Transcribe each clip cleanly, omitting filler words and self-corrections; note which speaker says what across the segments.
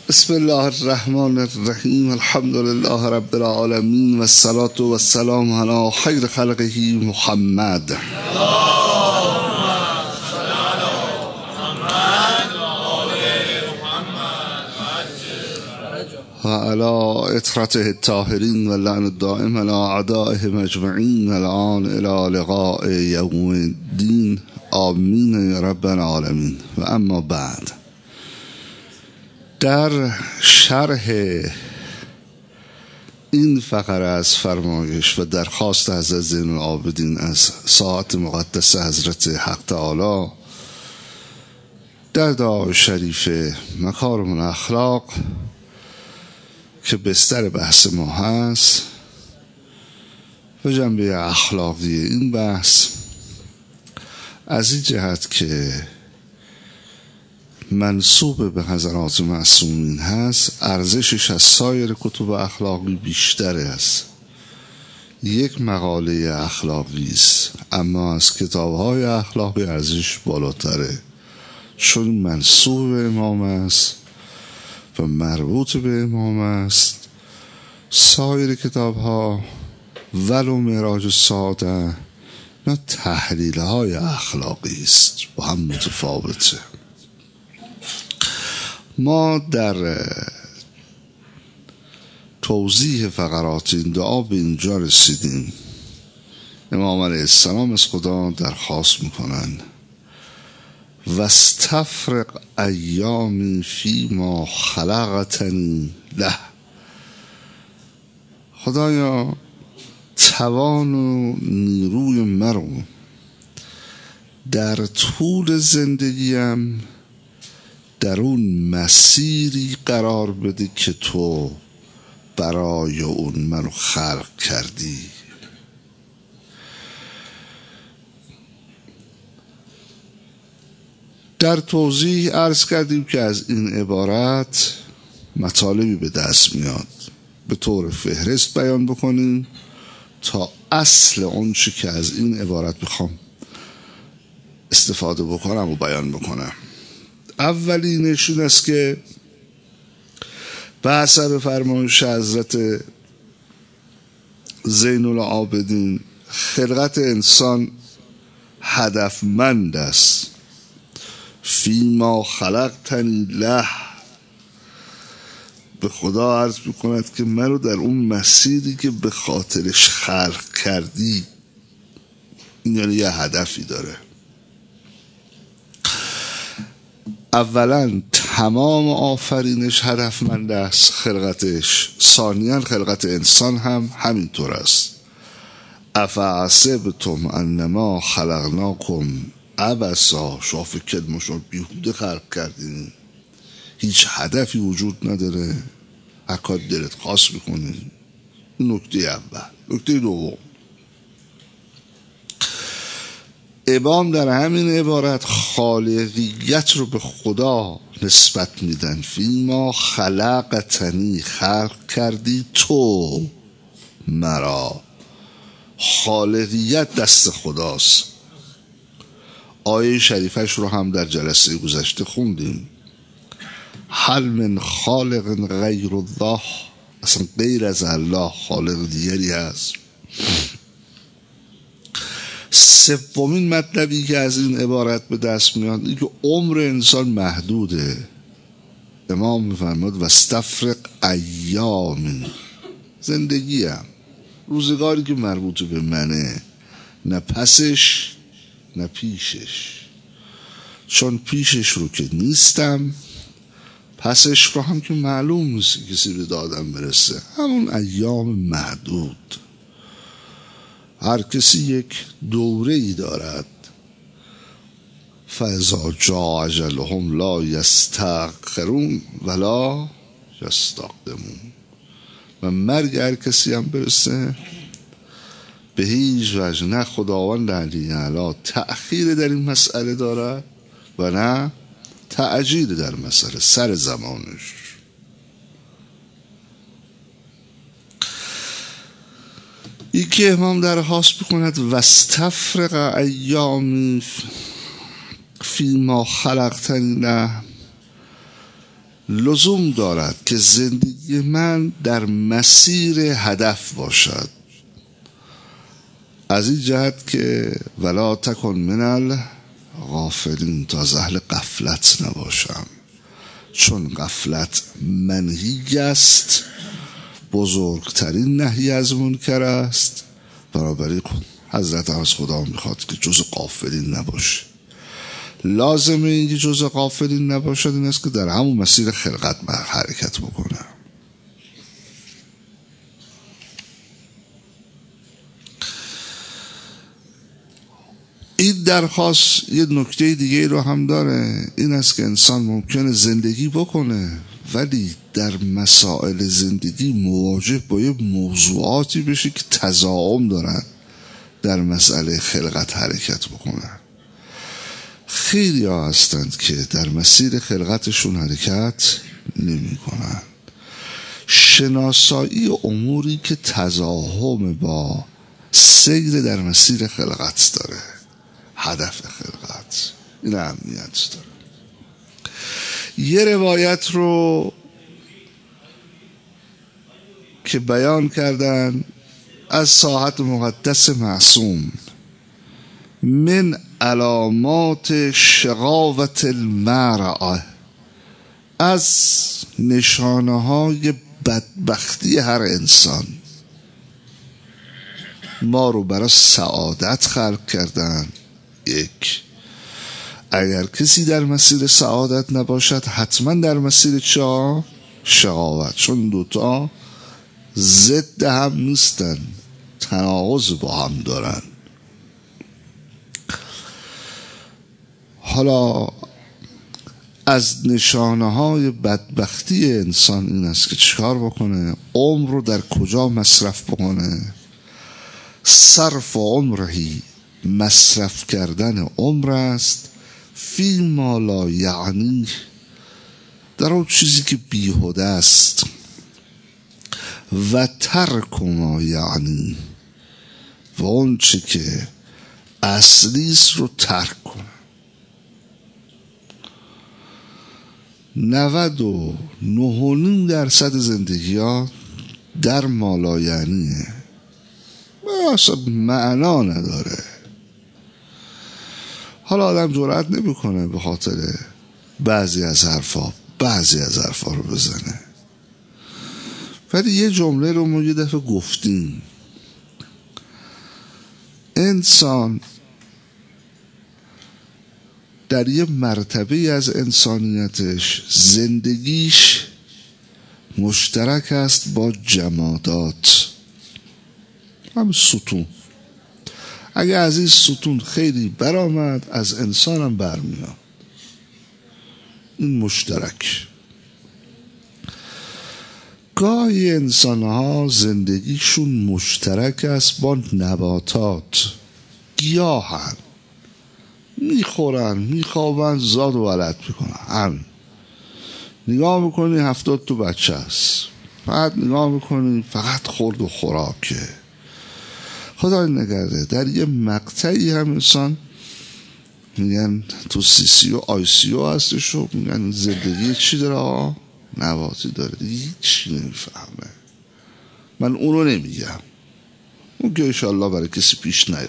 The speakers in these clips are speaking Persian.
Speaker 1: بسم الله الرحمن الرحیم. الحمد لله رب العالمین و الصلاة و السلام علی خیر خلقه محمد و علی اطرته الطاهرین و لعن الدائم علی اعدائهم اجمعین و الان الی لقاء یوم الدین. آمین یا رب العالمین. و اما بعد، در شرح این فقره از فرمایش و درخواست حضرت زین العابدین از ساعت مقدس حضرت حق تعالی در دعای شریف مکارم الاخلاق که بستر بحث ما هست و جنبه اخلاقی این بحث از این جهت که منسوب به حضرات معصومین هست، ارزشش از سایر کتب اخلاقی بیشتر است. یک مقاله اخلاقی است اما از کتاب‌های اخلاقی ارزش بالاتره، چون منسوب به امام است و مربوط به امام است. سایر کتاب‌ها ولو معراج السعاده نه تحلیل‌های اخلاقی است و هم متفاوته. ما در توضیح فقرات این دعا به اینجا رسیدیم. امام علیه السلام از خدا درخواست میکنن واستفرغ ایامی فی ما خلقتنی له. خدایا توان و نیروی مرو در طول زندگیم در اون مسیری قرار بده که تو برای اون منو خلق کردی. در توضیح عرض کردیم که از این عبارت مطالبی به دست میاد، به طور فهرست بیان بکنیم تا اصل اون چی که از این عبارت بخوام استفاده بکنم و بیان بکنم. اولینش این است که به حسب فرمایش حضرت زین العابدین خلقت انسان هدفمند است. فیما خلقتنی له، به خدا عرض میکند که منو در اون مسیری که به خاطرش خلق کردی، یعنی یه هدفی داره. اولا تمام آفرینش هدفمند است، خلقتش. ثانیاً خلقت انسان هم همینطور است. افحسبتم انما خلقناکم عبثا، شما فکر ما بیهوده خلق کردین، هیچ هدفی وجود نداره، هر کار دلت خواست میکنی. نکته اول. نکته دوم، امام در همین عبارت خالقیت رو به خدا نسبت میدن. فیما خلقتنی، خلق کردی تو مرا. خالقیت دست خداست. آیه شریفش رو هم در جلسه گذشته خوندیم. هل من خالق غیر الله، اصلا غیر از الله خالق دیگری هست؟ سومین مطلبی که از این عبارت به دست میاد این که عمر انسان محدوده. امام میفرماد واستفرغ ایامی، زندگیم، روزگاری که مربوط به منه، نه پسش نه پیشش. چون پیشش رو که نیستم، پسش رو هم که معلوم نیست کسی به دادم برسه. همون ایام محدود. هر کسی یک دوره‌ای دارد. فاذا جاء اجلهم لا یستأخرون ولا یستقدمون. و مرگ هر کسی هم برسه، به هیچ وجه نه خداوند علی اعلی تأخیر در این مسئله دارد و نه تعجیل در مسئله، سر زمانش. این که امام درخواست بکند واستفرغ ایامی فی ما خلقتنی له، لزوم دارد که زندگی من در مسیر هدف باشد، از این جهت که ولا تکن من الغافلین، تا از اهل غفلت نباشم، چون غفلت منهی است، بزرگترین نهی از منکر است. برابری حضرت از خدا میخواد که جز غافلین نباشه. لازمه این که جز غافلین نباشد این است که در همون مسیر خلقت حرکت بکنه. این درخواست یه نکته دیگه رو هم داره، این است که انسان ممکنه زندگی بکنه ولی در مسائل زندگی مواجه با یه موضوعاتی بشه که تضاعم دارن در مسئله خلقت حرکت بکنن. خیلی ها هستند که در مسیر خلقتشون حرکت نمی کنن. شناسایی اموری که تضاهم با سیر در مسیر خلقت داره، هدف خلقت، این اهمیت داره. یه روایت رو که بیان کردن از ساحت مقدس معصوم، من علامات شقاوت المرء، از نشانه های بدبختی هر انسان، ما رو برای سعادت خلق کردن. یک، اگر کسی در مسیر سعادت نباشد حتما در مسیر شقاوت، چون دوتا ضد هم نیستن، تناقض با هم دارن. حالا از نشانه های بدبختی انسان این است که چیکار بکنه؟ عمر رو در کجا مصرف بکنه؟ صرف عمرهی، مصرف کردن عمر است، فی ما لا یعنی، در اون چیزی که بیهوده است، و ترک ما یعنی، و اون چی که اصلیست رو ترک کنه. 99.9% زندگی ها در مالایعنیه، اصلا معنا نداره. حالا آدم جرأت نمیکنه به خاطر بعضی از حرفا رو بزنه، ولی یه جمله رو ما یه دفعه گفتیم، انسان در یه مرتبه از انسانیتش زندگیش مشترک است با جمادات، هم ستون. اگه از این ستون خیلی برآمد از انسان هم برمیاد، این مشترک. گاهی انسان ها زندگیشون مشترک است با نباتات، گیاهن، میخورن، میخوابن، زاد و ولد میکنن. همین نگاه میکنی 70 تا بچه است، بعد نگاه میکنی فقط خورد و خوراکه. خدا نگرده در یه مقطعی هم انسان میگن تو CCU ICU هستش و میگن زندگی چی داره؟ نباتی داره، هیچی نمیفهمه. من اونو نمیگم، اون که انشالله برای کسی پیش نیاد.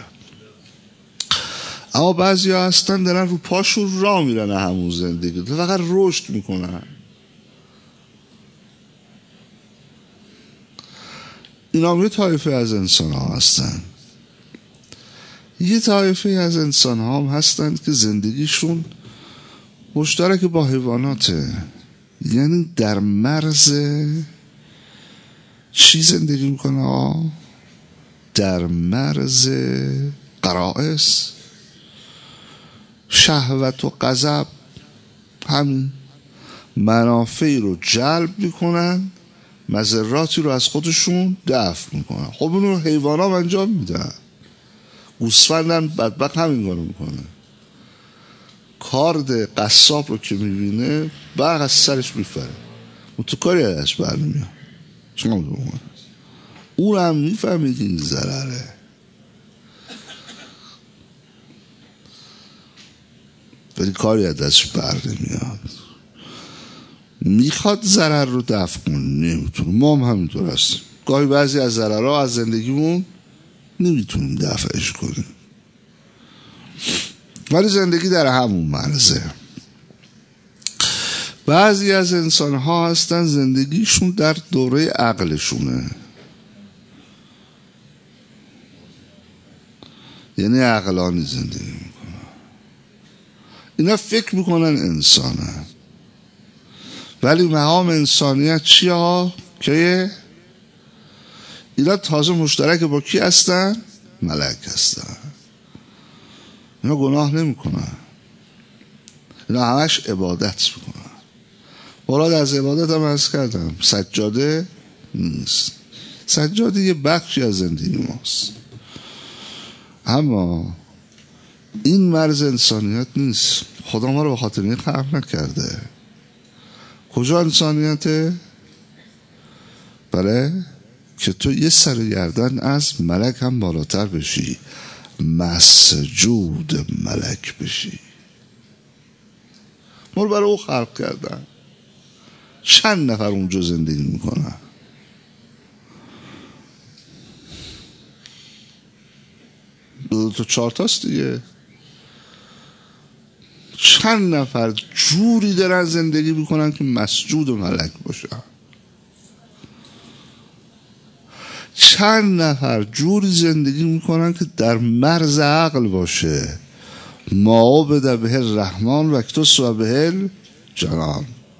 Speaker 1: اما بعضی ها هستن دارن رو پاشون راه میرن همون زندگی، فقط رشد میکنن. اینا یه طایفه از انسان ها هستن. یه طایفه از انسان ها هم هستن که زندگیشون مشترک با حیواناته، یعنی در مرز چی زندگی میکنه؟ در مرز قرائص، شهوت و غضب، همین منافعی رو جلب میکنن، مضراتی رو از خودشون دفع میکنن. خب اون رو حیوان ها انجام میدن. گوسفندم بدبخت همین کارو میکنه، کارد قصاب رو که میبینه برق از سرش میفره، تو کاری ازش بر نمیاد. اون هم میفهمه که این ضرره، ولی کاری ازش بر نمیاد. میخواد ضرر رو دفع کنه، نمیتونه. ما هم همینطور هستیم، گاهی بعضی از ضررها از زندگیمون نمیتونیم دفعش کنیم، ولی زندگی در همون مرزه. بعضی از انسان ها هستن زندگیشون در دوره عقلشونه، یعنی عقلانی زندگی میکنن، اینا فکر میکنن انسانن، ولی مقام انسانیت چیه ها؟ که اینا تازه مشترک با کی هستن؟ ملک هستن. اینا گناه نمیکنن، اینا همش عبادت میکنن. مراد از عبادت هم عرض کردم سجاده نیست، سجاده یه بخشی از زندگی ماست، اما این مرز انسانیت نیست. خدا ما رو به خاطر این خلق نکرده. کجا انسانیته؟ بله، که تو یه سر گردن از ملک هم بالاتر بشی، مسجود ملک بشی. ما رو برای او خلق کردن. چند نفر اونجا زندگی میکنن؟ دو تا چهار تاست دیگه. چند نفر جوری دارن زندگی میکنن که مسجود ملک باشن؟ چند نفر جوری زندگی میکنن که در مرز عقل باشه؟ ما بده به الرحمن و اکتس و به الجنان.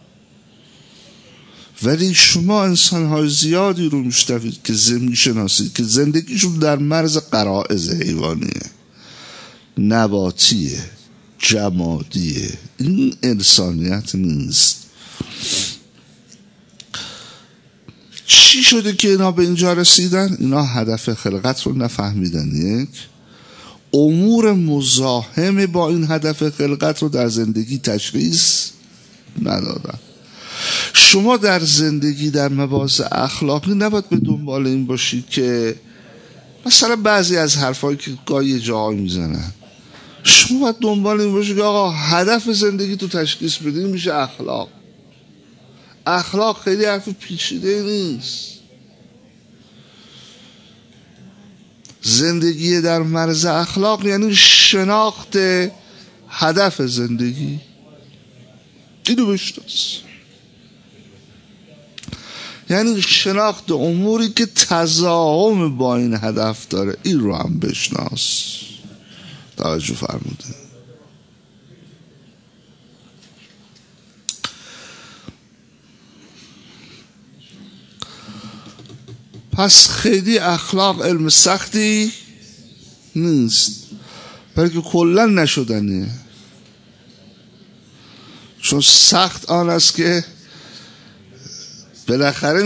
Speaker 1: ولی شما انسان‌های زیادی رو میشنوید که میشناسید که زندگیشون در مرز غرائز حیوانیه، نباتیه، جمادیه. این انسانیت نیست. چی شده که اینا به اینجا رسیدن؟ اینا هدف خلقت رو نفهمیدن، یک امور مزاحم با این هدف خلقت رو در زندگی تشخیص ندادن. شما در زندگی در مباحث اخلاقی نباید به دنبال این باشید که مثلا بعضی از حرفایی که گاهی جاهایی میزنن، شما باید دنبال این باشید که آقا هدف زندگی تو تشخیص بدین، میشه اخلاق. اخلاق خیلی حرف پیچیده نیست. زندگی در مرز اخلاق یعنی شناخت هدف زندگی. اینو بشناس، یعنی شناخت اموری که تضاهم با این هدف داره، این رو هم بشناس. توجه فرمودین؟ پس خیلی اخلاق علم سختی نیست، بلکه کلا نشدنیه. چون سخت آن است که بالاخره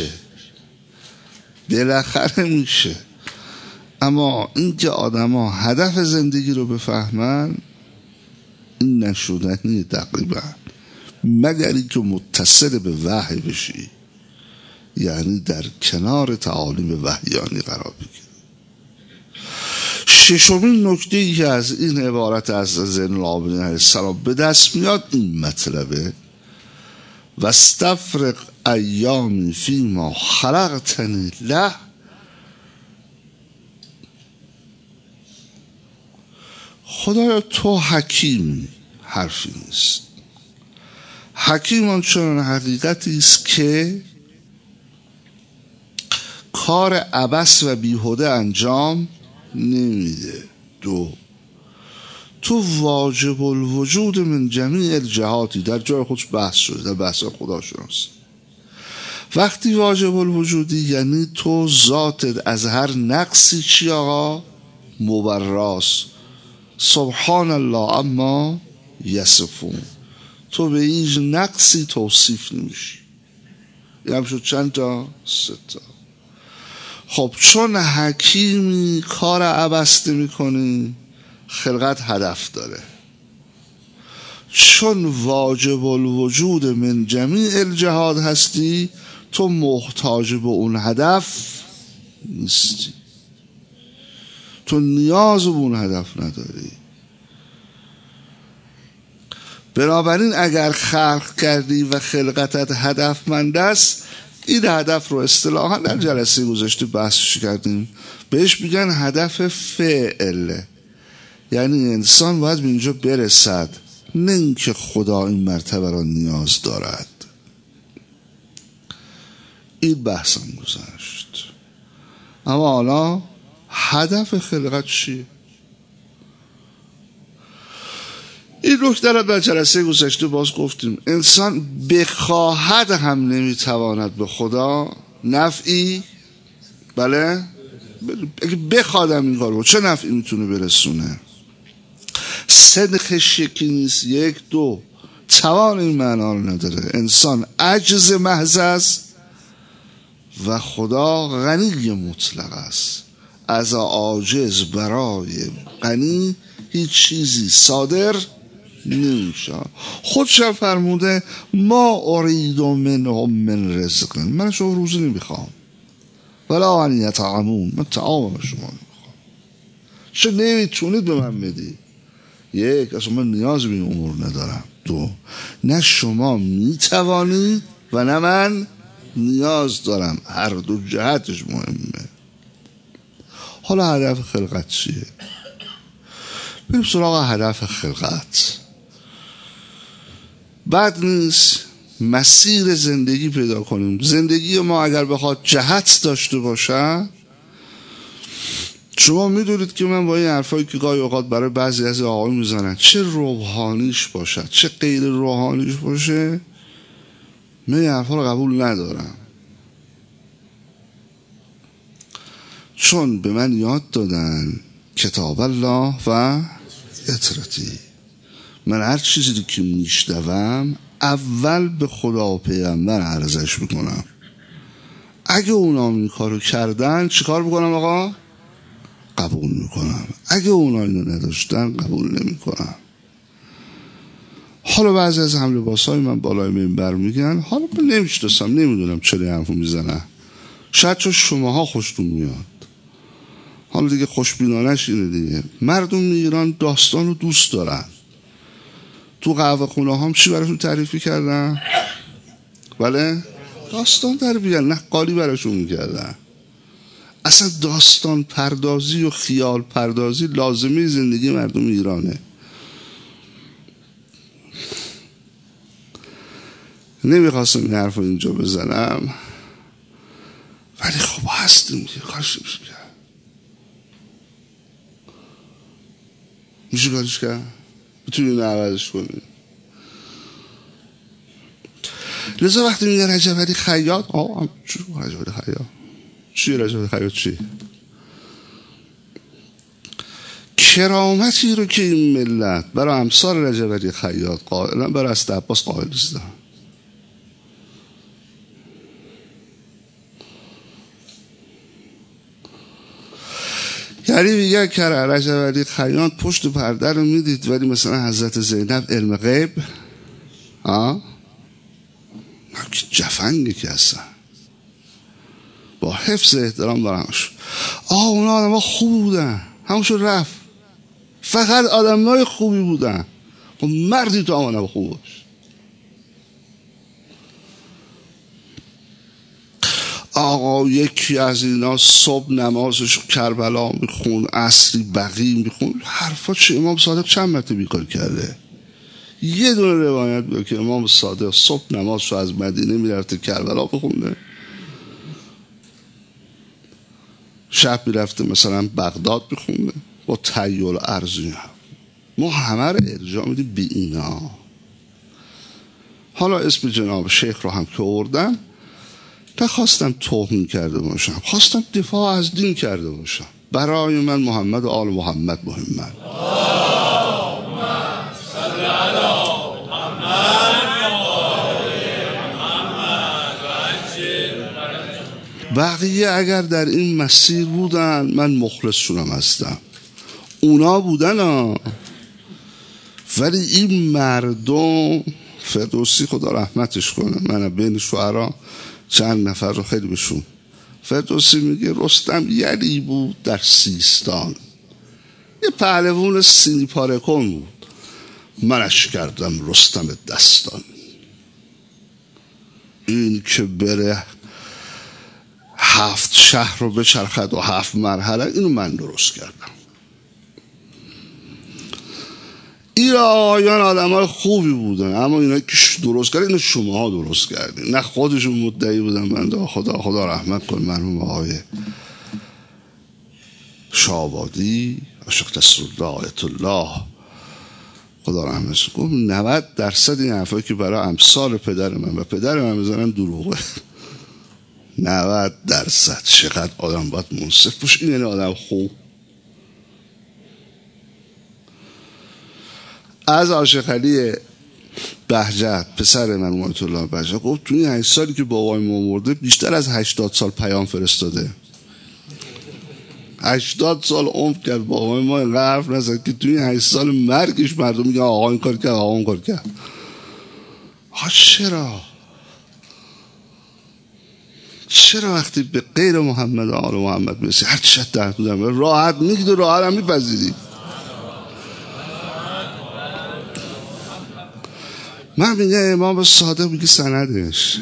Speaker 1: میشه. اما این که آدم ها هدف زندگی رو بفهمن، این نشدنی تقریبا، مگر این که متصل به وحی بشی، یعنی در کنار تعالیم وحیانی قرار بگیری. ششمین نکته ای که از این عبارت از زین العابدین علیه السلام به دست میاد این مطلبه: واستفرغ ایامی فیما خلقتنی له. خدایا تو حکیمی، حرفی نیست. حکیم آن چنان حقیقتی است که کار عبث و بیهوده انجام نمیده. دو، تو واجب الوجود من جمیع الجهاتی. در جای خودش بحث شده، در بحث خداشناسی. وقتی واجب الوجودی یعنی تو ذاتت از هر نقصی چی آقا؟ مبراس. سبحان الله اما یصفون. تو به هیچ نقصی توصیف نمیشی. این هم شد چند تا؟ 3 تا. خب چون حکیمی کار عبث نمی‌کنی، خلقت هدف داره. چون واجب الوجود من جمیع الجهات هستی، تو محتاج به اون هدف نیستی، تو نیاز به اون هدف نداری. بنابراین اگر خلق کردی و خلقتت هدفمند است، این هدف رو اصطلاحا در جلسه گذشته بحثش کردیم، بهش میگن هدف فعل. یعنی انسان باید به اینجا برسد، نه اینکه خدا این مرتبه را نیاز دارد. این بحثم گذشت. اما حالا هدف خلقت چیه؟ این نکته را در جلسه گذشته باز گفتیم. انسان بخواهد هم نمیتواند به خدا نفعی، بله، اگه بخوادم این کارو چه نفعی میتونه برسونه؟ صدقش یکی نیست، یک دو توان این معنا رو نداره. انسان عجز محض است و خدا غنی مطلق است. از عاجز برای غنی هیچ چیزی صادر نمیشه. خودشم فرموده ما ارید منهم من رزق، من شما روزی نمیخوام، ولا ان یطعمون، من طعام شما نمیخوام. چه نمیتونید به من بدی؟ یک، اصلا من نیاز به این امور ندارم. دو، نه شما میتوانید و نه من نیاز دارم. هر دو جهتش مهمه. حالا هدف خلقت چیه؟ بریم سراغ هدف خلقت. بد نیست مسیر زندگی پیدا کنیم. زندگی ما اگر بخواد جهت داشته باشه، شما میدونید که من با این حرفایی که گاهی اوقات برای بعضی از آقای میزنن، چه روحانیش باشه چه غیر روحانیش باشه، من این حرفا رو قبول ندارم. چون به من یاد دادن کتاب الله و اطرتی. من هر چیزی که میشنوم اول به خدا و پیغمبر عرضش میکنم. اگه اونا این کارو کردن چیکار میکنم آقا؟ قبول میکنم. اگه اونا اینو نداشتن قبول نمیکنم. حالا بعضی از هم لباسای من بالای منبر میگن، حالا من نمیشناسم، نمیدونم چرا حرفو میزنن، شاید چون شماها خوشتون میاد. حالا دیگه خوشبینانش اینه دیگه. مردم ایران داستان رو دوست دارن. تو قهوه خونه هم چی براشون تعریفی کردن؟ بله؟ داستان تعریفی کردن، نه قالی براشون میکردن. اصلا داستان پردازی و خیال پردازی لازمه زندگی مردم ایرانه. نمیخواستم این حرف رو اینجا بزنم، ولی خب هستیم که کارش میشه کرد. میشه کارش کرد؟ میتونی عوضش کنی. لذا وقتی میگه رجب علی خیاط، رجب علی خیاط چی؟ رجب علی خیاط چی؟ کرامتی رو که این ملت برای امثال رجب علی خیاط قائلن، برای اسد عباس قائل نیستن. یعنی میگه که رجب علی خیاط پشت پرده رو میدید، ولی مثلا حضرت زینب علم غیب جفنگی که هستن، با حفظ احترام دارمش. اونا آدم ها خوب بودن، همونشون رفت، فقط آدم های خوبی بودن. خب مردی تو آمانه خوب باش. آقا یکی از اینا صبح نمازش کربلا میخون، عصری بقی میخون، حرفا چه؟ امام صادق چند مرتبه بیکار کرده؟ یه دونه روایت بیاره که امام صادق صبح نمازش از مدینه میرفته کربلا بخونده، شب میرفته مثلا بغداد بخونده با تیول ارزی. ما همه رو ارجاع میدیم به اینا. حالا اسم جناب شیخ رو هم که آوردم، نخواستم توهین کرده باشم، خواستم دفاع از دین کرده باشم. برای من محمد و آل محمد مهمن. بقیه اگر در این مسیر بودن من مخلصشونم هستم، اونا بودن ولی این مردم، فردوسی خدا رحمتش کنه، من بین شعرا چند نفر رو خیلی بشون، فردوسی میگه رستم یلی بود در سیستان، یه پهلوان سینی پاره کن بود، منش کردم رستم دستان. این که بره 7 شهر رو بچرخد و 7 مرحله، اینو من درست کردم. این آقایان آدم های خوبی بودن، اما اینا که درست کردن اینو شماها درست کردین، نه خودشون مدعی بودن. بنده خدا رحمت کن مرحوم آقای شاه‌آبادی عاشق رسولالله آیت الله خدا رحمتش کنه، 90% این حرفایی که برای امثال پدر من و پدر من میزنن دروغه. 90%. چقدر آدم باید منصف باشه. این یعنی آدم خوب. از عاشق علی بهجت پسر من آیت الله بهجت گفت تو این 8 سالی که بابای ما مرده بیشتر از 80 سال پیام فرستاده. 80 سال عمر کرد بابای ما، اینقدر حرف نزد که توی این 8 سال مرگش مردم میگن آقا این کار کرد، آقا اون کار کرد. چرا وقتی به غیر محمد و آل محمد برسی هر چی در حدودم راحت میگید و راحت هم میپذیری؟ من میگه امام صادق میگه سندش،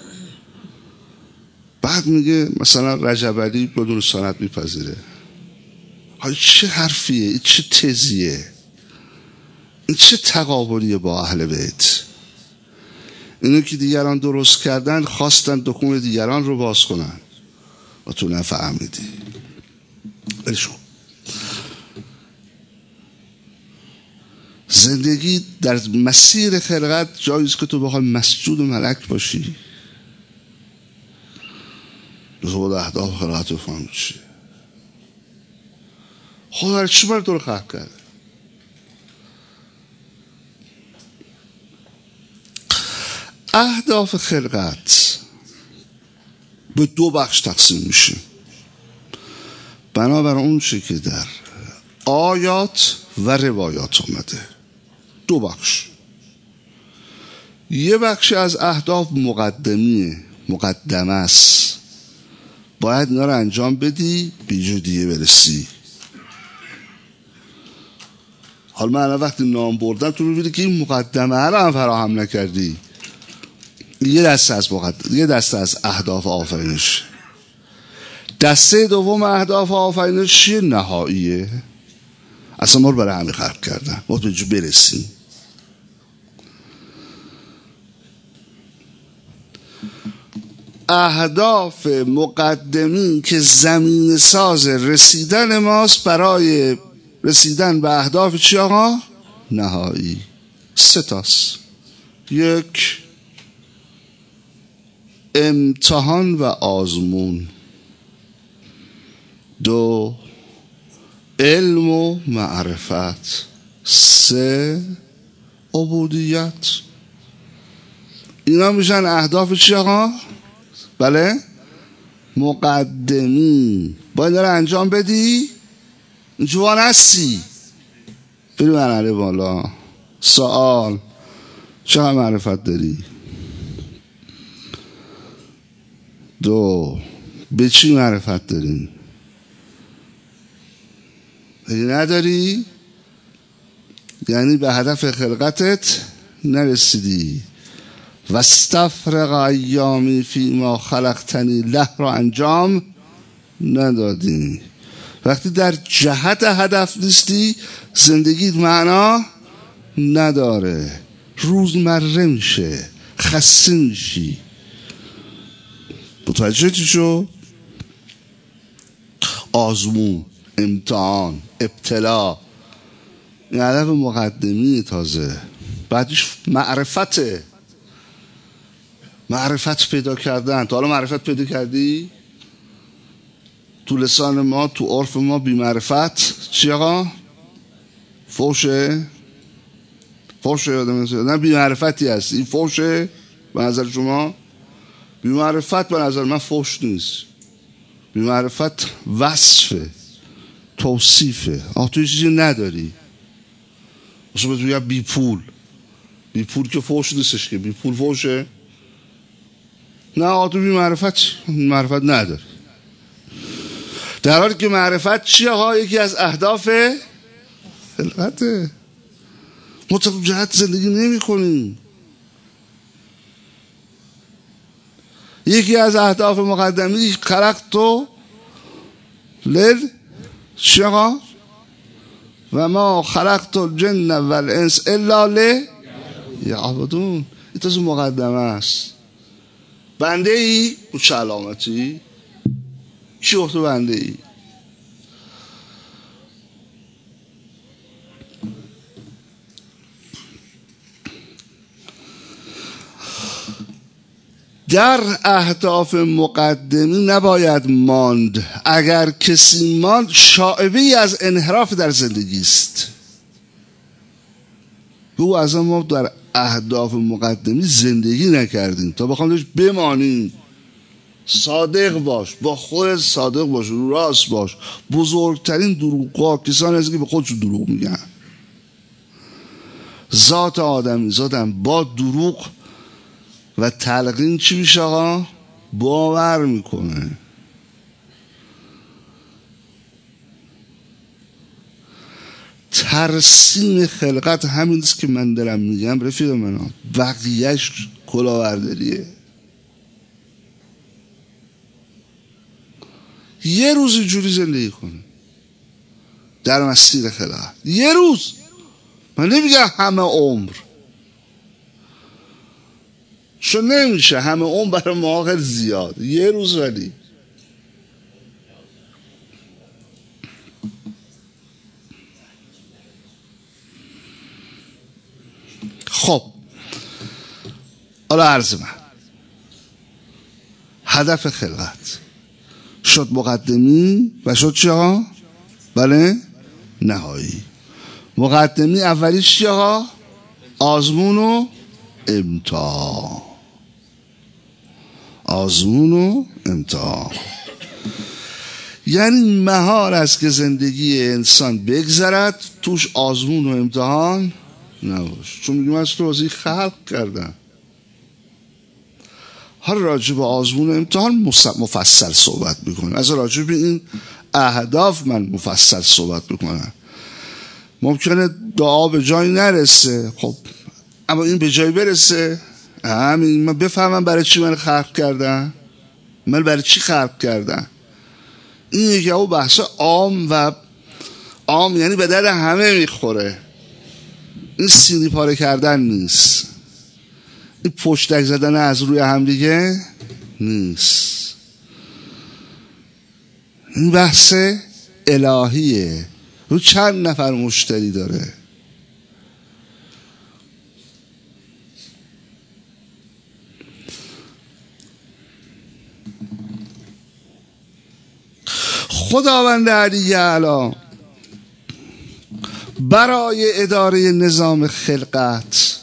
Speaker 1: بعد میگه مثلا رجب علی بدون سند میپذیره. های چه حرفیه؟ این چه تزیه؟ این چه تقابلیه با اهل بیت؟ اینو که دیگران درست کردن خواستن دکون دیگران رو باز کنن و تو نفهمیدی. بشو زندگی در مسیر خلقت جاییست که تو بخوای مسجود و ملک باشی. تو باید اهداف خلقت رو فهم چیه. خدا چی برای تو رو خلق کرده؟ اهداف خلقت به 2 بخش تقسیم میشه بنابر اون چی که در آیات و روایات آمده. 2 بخش. یه بخش از اهداف مقدمه است، باید اینا رو انجام بدی به دیگه برسی. حالا من وقتی نام بردم تو ببینی که این مقدمه رو هم فراهم نکردی. یه دسته از اهداف آفرینش. دسته دوم اهداف آفرینش چیه؟ نهاییه. اصلا ما رو برای همین خلق کردن، ما به جو برسیم. اهداف مقدمی که زمین ساز رسیدن ماست برای رسیدن به اهداف چی آقا؟ نهایی. 3 تاست. 1 امتحان و آزمون، 2 علم و معرفت، 3 عبودیت. اینا میشن اهداف چی آقا؟ بله مقدمی. باید داره انجام بدی. جوان هستی بری مرحله بالا. سوال چقدر معرفت داری؟ 2 به چی معرفت داری؟ نداری یعنی به هدف خلقتت نرسیدی. و استفرغ ایامی فی ما خلقتنی له را انجام ندادی. وقتی در جهت هدف نیستی زندگیت معنا نداره، روزمره میشه، خسته میشی. متوجه چی شو؟ آزمون، امتحان، ابتلا، این هدف مقدمی. تازه بعدش معرفته. معرفت پیدا کردن. تا حالا معرفت پیدا کردی؟ تو لسان ما، تو عرف ما بی معرفت چی آقا؟ فوشه نه بی معرفتی هست. این فوشه به نظر شما؟ بی معرفت به نظر من فوش نیست. بی معرفت وصفه، توصیفه. تو چیزی نداری. مثلا بگم بی پول. بی پول که فوش نیستش که. بی پول فوشه؟ نه تو بی معرفت نداری. در حالی که معرفت چیه ها؟ یکی از اهداف خلقته. مطلق جهت زندگی نمی کنیم. یکی از اهداف مقدمی خلقت چی آقا؟ و ما خلقت الجن والانس الا لیعبدون. این تازه مقدمه است. بنده ای چه علامتی؟ چی گفت بنده ای؟ در اهداف مقدمی نباید ماند. اگر کسی ماند شائبه‌ای از انحراف در زندگی است. او از ما در اهداف مقدمی زندگی نکردیم تا بخوام داشت بمانیم. صادق باش، با خودت صادق باش، راست باش. بزرگترین دروغ‌ها کسانی هستند که به خودشون دروغ میگن. ذات آدمی ذاتم با دروغ و تلقین چی میشه آقا؟ باور میکنه. ترسیم خلقت همین است که من دارم میگم رفیق من، بقیهش کلاهبرداریه. یه روز اینجوری زندگی کنه در مسیر خلقت، یه روز. من نمیگم همه عمر، چون نمیشه همه عمر برای ما خیلی زیاد. یه روز ولی خب. حالا عرض من هدف خلقت شد مقدمی و شد چی آقا؟ بله نهایی. مقدمی اولیش چی آقا؟ آزمون و امتحان. آزمون و امتحان یعنی مهار است که زندگی انسان بگذرد توش آزمون و امتحان نباش. چون میگیم از تو بازی خلق کردن. حالا راجع به آزمون و امتحان مفصل صحبت میکنم. از راجع به این اهداف من مفصل صحبت میکنم. ممکنه دعا به جایی نرسه، خب اما این به جایی برسه. همین من بفهمم برای چی من خلق کردم، من برای چی خلق کردم. این یکی او بحث عام و عام یعنی به در همه میخوره. این سینی پاره کردن نیست، این پشتک زدن از روی هم دیگه نیست. این بحث الهیه. رو چند نفر مشتری داره. خداوند علی اعلی برای اداره نظام خلقت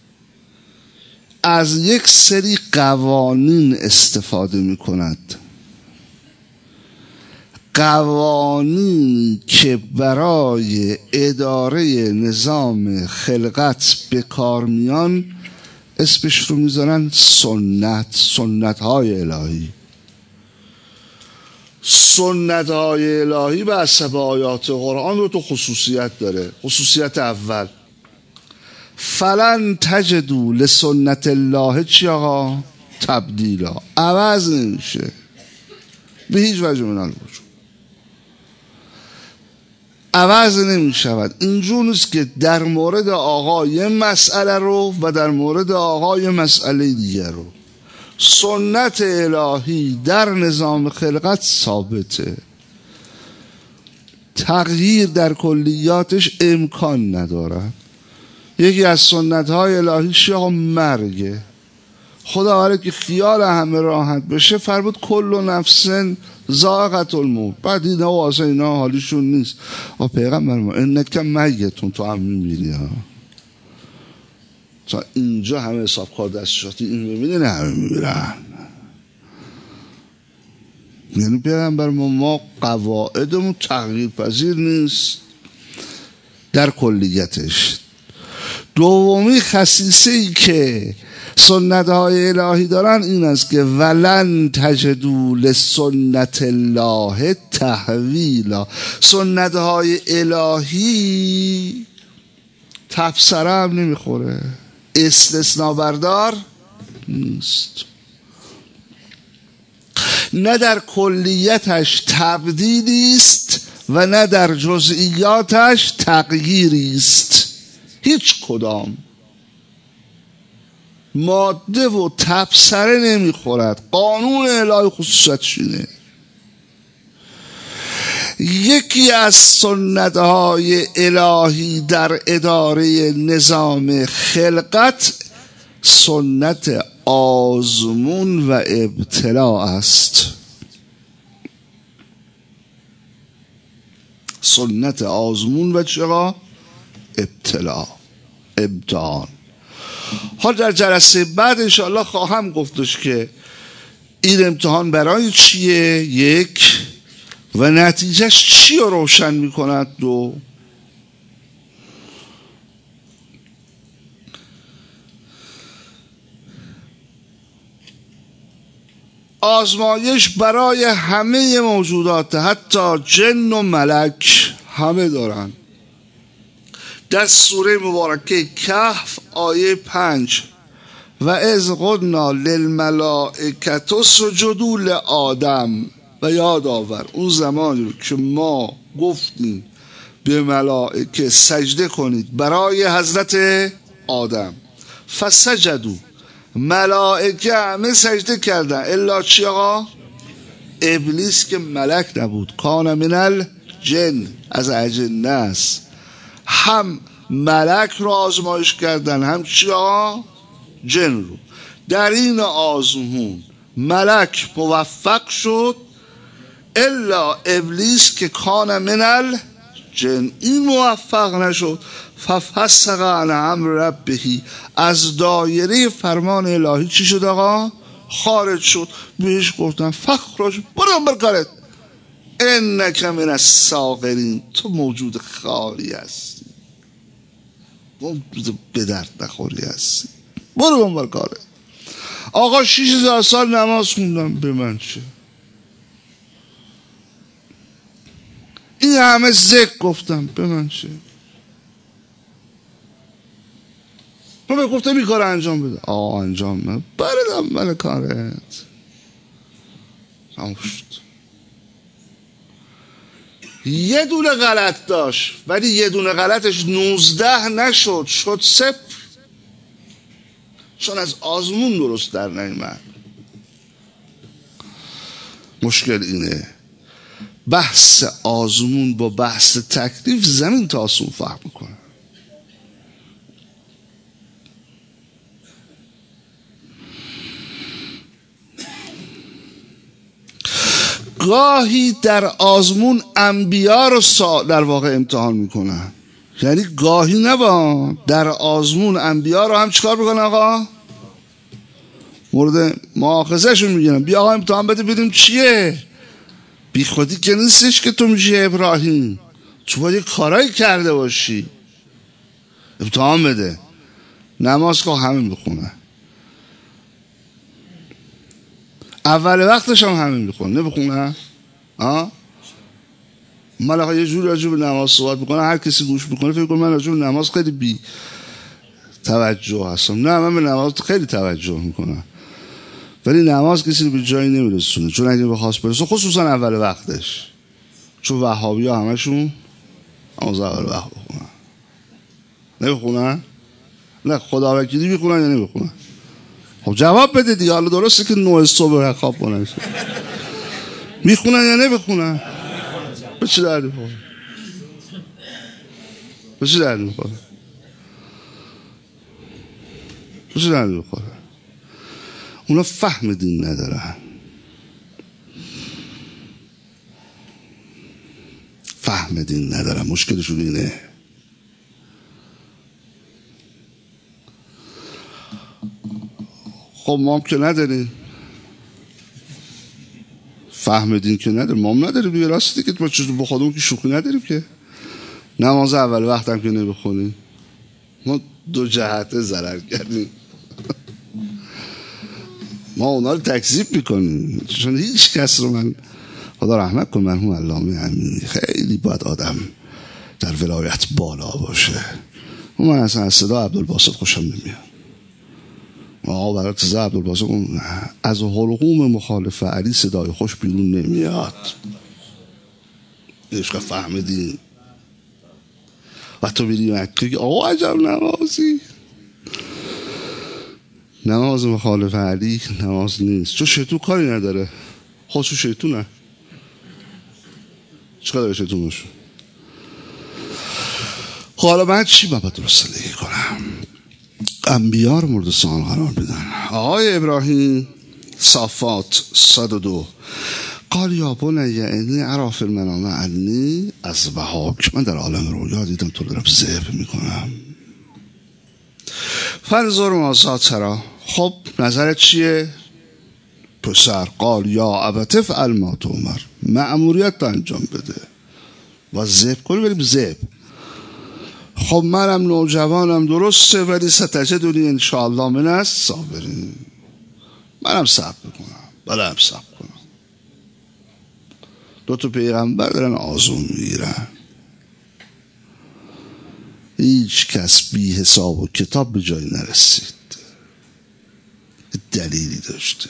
Speaker 1: از یک سری قوانین استفاده می کند. قوانین که برای اداره نظام خلقت به کار میان اسمش رو میذارن سنت های الهی. سنت های الهی به حسب آیات قرآن رو تو خصوصیت داره. خصوصیت اول فلن تجدوا لسنت الله چی آقا؟ تبدیلا. عوض نمیشه به هیچ وجه من الوجود. عوض نمیشود. اینجور نیست که در مورد آقا یه مسئله رو و در مورد آقا یه مسئله دیگر رو. سنت الهی در نظام خلقت ثابته. تغییر در کلیاتش امکان ندارد. یکی از سنت های الهی شیعه مرگه. خدا آره که خیال همه راحت بشه فرمود کل نفس ذائقة الموت. بعد اینا واسه اینا حالیشون نیست. پیغمبر ما انک میتون تو هم میمیری ها. تا اینجا همه حساب کار دستشاتی این میبینه نه همه میبینن. یعنی پیغمبر ما قواعدمون تغییر پذیر نیست در کلیتش. دومی خصیصه ای که سنت های الهی دارن این است که ولن تجدوا لسنت الله تحویلا. سنت های الهی تبصره هم نمیخوره، استثناء بردار نیست. نه در کلیتش تبدیلی است و نه در جزئیاتش تغییری است. هیچ کدام ماده و تبصره نمیخورد. قانون الهی خصوصیتش اینه. یکی از سنت‌های الهی در اداره نظام خلقت سنت آزمون و ابتلا است. سنت آزمون و چرا؟ ابتلا، امتحان. حال در جلسه بعد انشاءالله خواهم گفتش که این امتحان برای چیه؟ یک، و نتیجهش چی رو روشن میکند؟ دو. آزمایش برای همه موجودات، حتی جن و ملک همه دارن. در سوره مبارکه کهف آیه 5 و اذ قلنا للملائکة اسجدوا لآدم، و یاد آور اون زمانی رو که ما گفتیم به ملائکه سجده کنید برای حضرت آدم. فسجدوا، ملائکه همه سجده کردن الا چی آقا؟ ابلیس که ملک نبود، کان من الجن، از اجنه است. هم ملک رو آزمایش کردن، هم چی آقا؟ جن رو. در این آزمون ملک موفق شد الا ابلیس که کان من الجن، این موفق نشد. ففسق عن امر ربه، از دایره فرمان الهی چی شد آقا؟ خارج شد. بهش گفتن فخرج، برو برکارت، انک من الساغرین، تو موجود خالی هستی، موجود به درد نخوری هستی، برو برکارت. آقا 6000 سال نماز خوندم، به من چه؟ این همه ذکر گفتم، به من چه؟ من گفتم این کار انجام بده، آقا انجام بده، بردم من کارت تمام شد. یه دونه غلط داشت ولی یه دونه غلطش 19 نشد، شد 0، چون از آزمون درست در نیامد. مشکل اینه بحث آزمون با بحث تکلیف زمین تا آسمون فرق میکنه. گاهی در آزمون انبیا رو در واقع امتحان میکنن، یعنی گاهی نبا در آزمون انبیا رو هم چیکار میکنن آقا؟ مورد مؤاخذهشون میگیرن، بیا آقا امتحان بده ببینیم چیه. بی خودی که نیستش که تو میشه ابراهیم، تو باید کارایی کرده باشی. امتحان بده. نماز که همین بخونه، اول وقتش هم همین بخونه، نبخونه؟ من آقا یه جور راجع به نماز صحبت میکنه، هر کسی گوش میکنه فکر کنه من راجع به نماز خیلی بی توجه هستم. نه، من به نماز خیلی توجه میکنم، ولی نماز کسی رو به جایی نمیرسونه. چون اگه بخواست برسونه، خصوصا اول وقتش، چون وهابی ها همشون نماز اول وقت بخونن. نبخونن؟ نه، خدا وکیلی میخونن یا نمیخونن؟ خب جواب بده دیگه. حالا درسته که 9 صبح خواب کنن، میخونن یا نمیخونن؟ به چه دردی میخوره؟ به چه دردی میخوره؟ به چه دردی میخوره؟ اونا فهم دین ندارن، فهم دین ندارن، مشکلشون اینه. خب ما هم که نداریم فهم دین، که نداریم، ما هم نداریم دیگه. راستی که با خودمون که شوخی نداریم که. نماز اول وقت هم که نمیخونیم، ما دو جهته ضرر کردیم. ما اونا رو تکذیب میکنیم، چون هیچ کس رو، من خدا رحمت کنه مرحوم علامه امینی، خیلی باید آدم در ولایت بالا باشه. من اصلا از صدا عبدالباسط خوشم نمیاد. آقا برای صدا عبدالباسط از حلقوم مخالف علی صدای خوش بیرون نمیاد. عشق فهمیدی؟ و تو بیدی مکه آقا عجب نمازی. نماز مخالف علی نماز نیست، چون شیطون کاری نداره، خودشو شیطونه، چقدر داره شیطونش. حالا من چی باید رساله کنم؟ انبیا رو مورد سوال قرار بدن. آقای ابراهیم صافات 102 قال یا بنی انی اری فی المنام انی اذبحک، من در عالم رویا دیدم تو دارم ذبح میکنم. فانظر ماذا تری، خب نظرت چیه پسر؟ قال یا ابت افعل ما تؤمر، مأموریت انجام بده و ذبح کنی، بریم ذبح. خب منم نوجوانم درسته، ولی ستجدنی ان شاء الله من الصابرین، منم صبر میکنم، بلم صبر کنم. دو تا پیغمبر دارن آزمون میگیرن، هیچ کس بی حساب و کتاب به جایی نرسید، دلیلی داشته.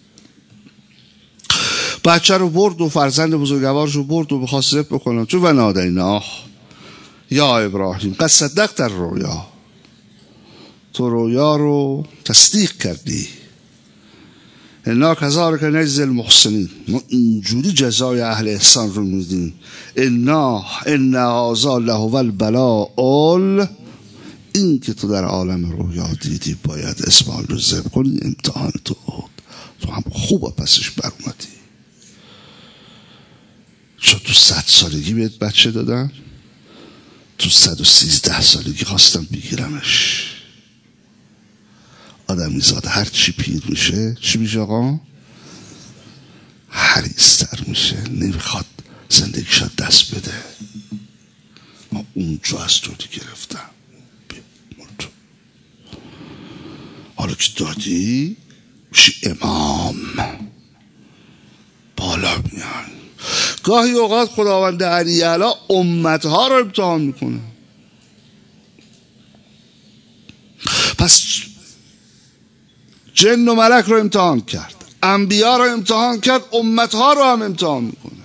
Speaker 1: بچه رو برد و فرزند بزرگوارش رو برد و بخواست ذبح بکنه، چون و نادیناه یا ابراهیم قد صدقت الرؤیا، تو رویا رو تصدیق کردی. انا کذالک نجزی المحسنین، ما اینجوری جزای اهل احسان رو میدیم. ان هذا لهو البلاء، این که تو در عالم رویا دیدی باید اسماعیل رو ذبح کنی، امتحان تو بود، تو هم خوب پسش بر اومدی. چون تو 100 سالگی بهت بچه دادن، تو 113 سالگی خواستم بگیرمش. آدمی زاد هر چی پیر میشه چی میشه آقا؟ حریص‌تر میشه، نمیخواد زندگیش دست بده. ما اونجا از تو گرفتم، حالا که دادی میشی امام، بالا میان. گاهی اوقات خداوند علی اعلی امتها رو امتحان میکنه. پس جن و ملک رو امتحان کرد، انبیا رو امتحان کرد، امتها رو هم امتحان میکنه.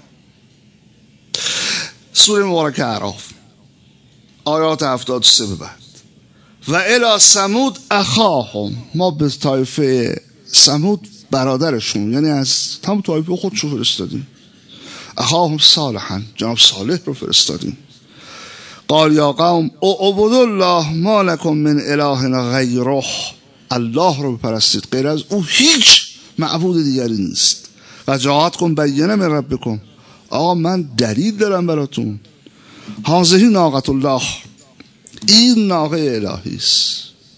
Speaker 1: سوره مبارکه اعراف آیات 73 به بعد. و الی ثمود اخاهم، ما به طایفه ثمود برادرشون، یعنی از تمام طایفه خودشو فرستادیم. اخاهم صالحا، جناب صالح رو فرستادیم. قال یا قوم اعبدوا الله ما لکم من اله غیره، الله رو بپرستید، غیر از او هیچ معبود دیگری نیست. و جاءتکم بینه من ربکم، آقا من دلیل دارم براتون. هذه ناقة الله، این ناقه الهی است.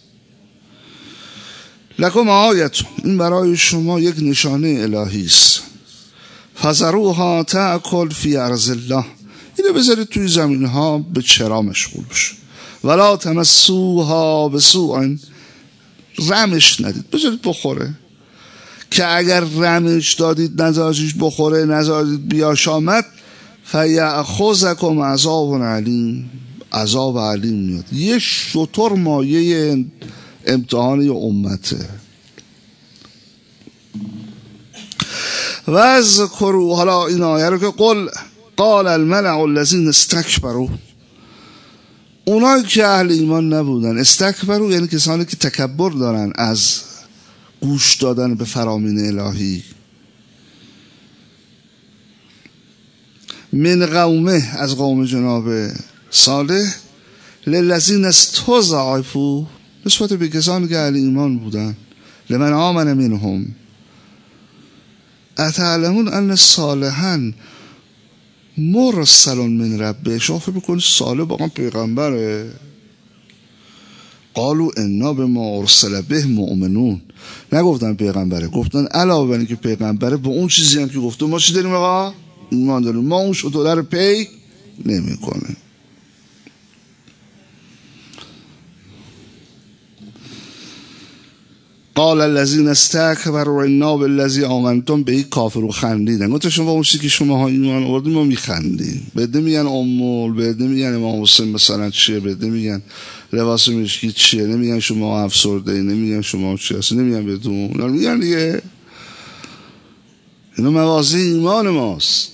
Speaker 1: لکم آیتون، این برای شما یک نشانه الهی است. فذروها تأکل فی ارض الله، اینو بذارید توی زمین ها به چرا مشغول بشه. ولا تمسوها بسوء، رمش ندید، بذارید بخوره. که اگر رمش دادید نذاشتیش بخوره، نذاشتید بیاشامد، فیأخذکم عذاب علیم، عذاب علیم میاد. یه شتر مایه امتحان یه امته. و از کرو، حالا این آیه رو که قال الملع الذین استکبروا، اونایی که اهل ایمان نبودن، استکبروا یعنی کسانی که تکبر دارن از گوش دادن به فرامین الهی، من قومه، از قوم جناب صالح، للذین استضعفوا، نسبت به کسانی که اهل ایمان بودن، لمن آمن منهم اتعلمون ان صالحا مرسل من ربه، شما فکر میکنید صالح واقعا پیغمبره؟ قالوا انا بما ارسل به مؤمنون، نگفتن پیغمبره، گفتن علاوه بر اینکه پیغمبره به اون چیزی هم که گفته ما چی داریم آقا؟ ایمان داریم. ما اون شطوره رو پی نمی کنیم. قال الذين استكبروا انا بالذي آمنتم به کافرون، خندیدن. گفتن شما اون چیزی که شما ها ایمان آوردید ما میخندیم. بده میگن امول، بده میگن امام حسین مثلا چیه، بده میگن لباس مشکی چیه؟ نمیگن شما افسرده ای، نمیگن شما چی هستی، نمیگن بهتون، اینا میگن دیگه. اینا موازی ایمان ماست.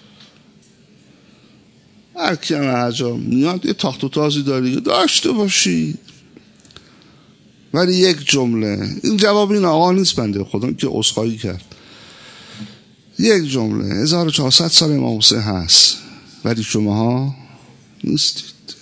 Speaker 1: هر کی هم هر جا میاد یه تاخت و تازی داری داشته باشید. ولی یک جمله، این جواب این آقا نیست بنده خدا که عذرخواهی کرد، یک جمله 1400 سال امام حسین هست ولی شماها نیستید.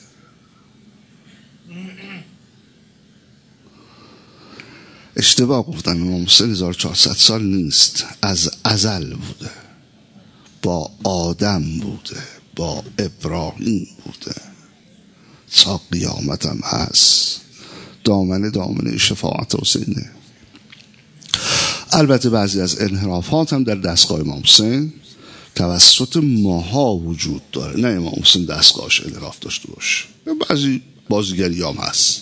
Speaker 1: اشتباه گفتم، امام حسین 1400 سال نیست، از ازل بوده، با آدم بوده، با ابراهیم بوده، تا قیامت هم هست. دامنه شفاعت حسینه. البته بعضی از انحرافات هم در دستگاه امام حسین توسط ماها وجود داره، نه امام حسین دستگاهش انحراف داشته باشه، بعضی بازیگری هم هست.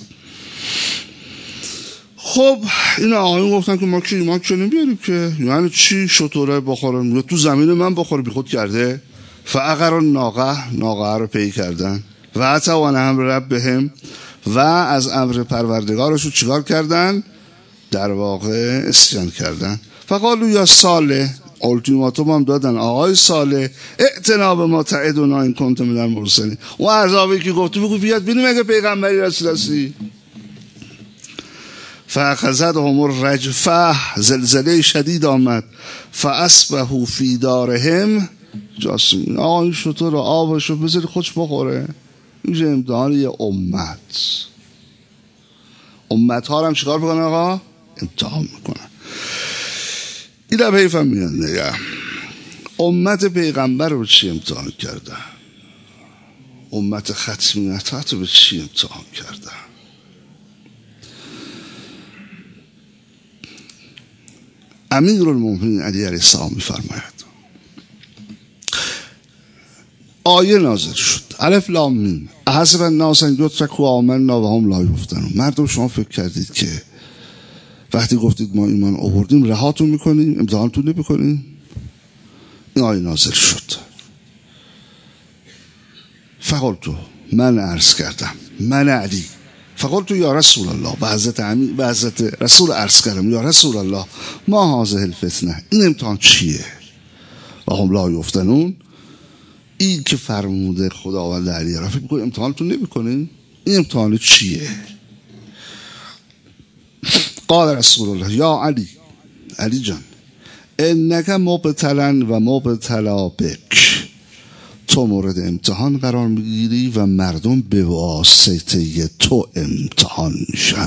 Speaker 1: خب این آقایون گفتن که ما که ایمان که نمیاریم که، یعنی چی شطوره بخورن یا تو زمین من بخوره، بی خود کرده. فعقر ناقه رو پی کردن و اتوان امر ربهم، و از امر پروردگارشو چیکار کردن؟ در واقع اسیان کردن. فقالو یا صالح، التیماتوم هم دادن آقای صالح، اعتنا به ما تعدنا این کنت من المرسلین. و عذابی که گفتی بگو بیاد ببینیم اگه پیغمبری رسولی. فاخذتهم الرجفه، زلزله شدید آمد، فاصبحوا فی دارهم جاثمین. آقا این شطور آبشو بذاری خودش بخوره. میشه امتحان یه امت ها رو هم چیکار بکنن آقا؟ امتحان میکنن. این هم حیفم میاد نگه امت پیغمبر رو به چی امتحان کردن؟ امت ختمیت رو به چی امتحان کردن؟ امیرالمومنین علی علیه السلام میفرماید آیه نازل شد، الف لام میم، احسب الناس ان یترکوا آمنا و هم لا یفتنون. مردم شما فکر کردید که وقتی گفتید ما ایمان آوردیم رهاتون میکنیم، امتحانتون نمیکنیم؟ این آیه نازل شد. فقلتو، من عرض کردم، من علی، فقلتو یا رسول الله، به حضرت رسول عرض کردم یا رسول الله ما هذه الفتنه، این امتحان چیه؟ و هم لا یفتنون، این که فرموده خداوند علی را فکر میکنی امتحانتون نمیکنین؟ این امتحان چیه؟ قال رسول الله یا علی جان، انک مبتلا و مبتلا بک، تو مورد امتحان قرار میگیری و مردم به واسطه تو امتحان میشن.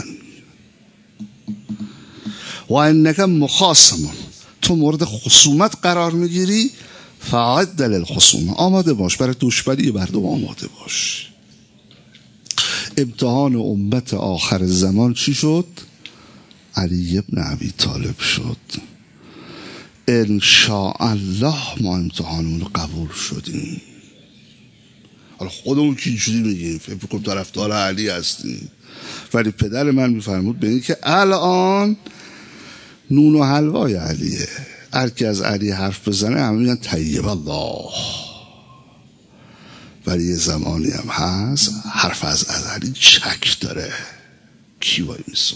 Speaker 1: و انک مخاصم، تو مورد خصومت قرار میگیری، فعد للخصومه، آماده باش برای دشمنی مردم، آماده باش. امتحان امت آخر زمان چی شد؟ علی ابن ابی طالب شد. ان شاء الله ما امتحانمون رو قبول شدیم. حالا خودمون که اینجوری میگیم فکر کنم طرفدار علی هستیم، ولی پدر من میفرمود به این که الان نون و حلوای علیه، هر کی از علی حرف بزنه همه میگن طیب الله، ولی یه زمانی هم هست حرف از علی چک داره. کی وای میسه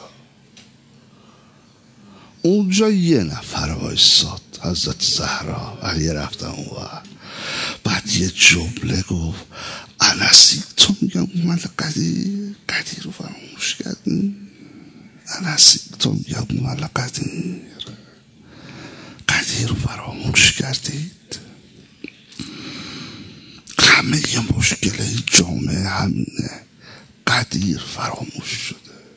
Speaker 1: اونجا یه نفر وایساد، حضرت زهرا. علی رفتن اون بعد یه جمله گفت، انسی تو میگم من قدیر رو فراموش کردیم، انسی تو میگم من قدیر رو فراموش کردید. همه یه مشکل جامعه همینه، قدیر فراموش شده.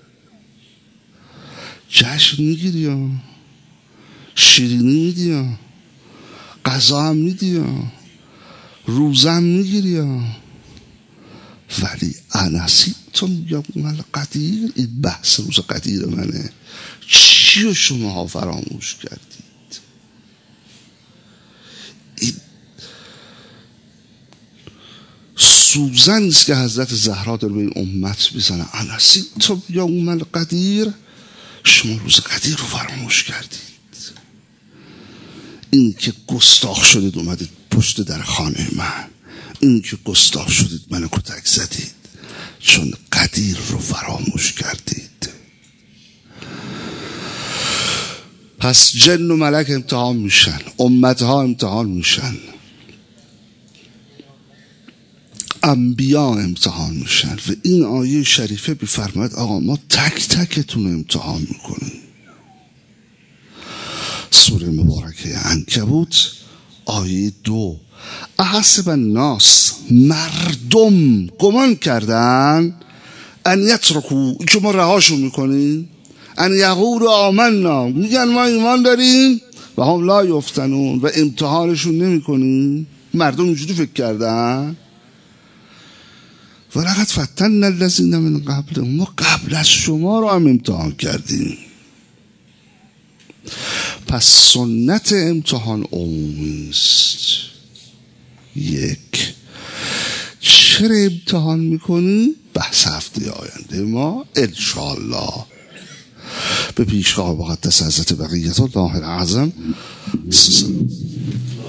Speaker 1: جشن میگیری یا شیرینی میدی یا غذا هم میدی یا روزه هم میگیری یا، ولی انسی تو میگم من قدیر، این بحث روز قدیر منه. چی رو شما ها فراموش کردید؟ این سوزن است که حضرت زهرا در به این امت میزنه. انسی تو میگم من قدیر، شما روز قدیر رو فراموش کردید. این که گستاخ شدید اومدید پشت در خانه من، این که گستاخ شدید منو کتک زدید، چون قدیر رو فراموش کردید. پس جن و ملک امتحان میشن، امتها امتحان میشن، انبیا امتحان میشن. و این آیه شریفه بفرماید آقا ما تک تکتون امتحان میکنیم. سوره مبارکه عنکبوت آیه 2: احسب الناس، مردم گمان کردن، ان یترکوا، که ما رهاشون میکنیم، ان یقولوا آمنا، میگن ما ایمان داریم، و هم لا یفتنون، و امتحانشون نمیکنیم. مردم اینجوری فکر کردن. ولقد فتنا الذین من قبلهم، ما قبل از شما رو هم امتحان کردیم. پس سنت امتحان عمومی است. یک، چرا امتحان میکنی؟ بحث هفته آینده ما انشاءالله به پیشگاه مقدس حضرت بقیت الله الاعظم.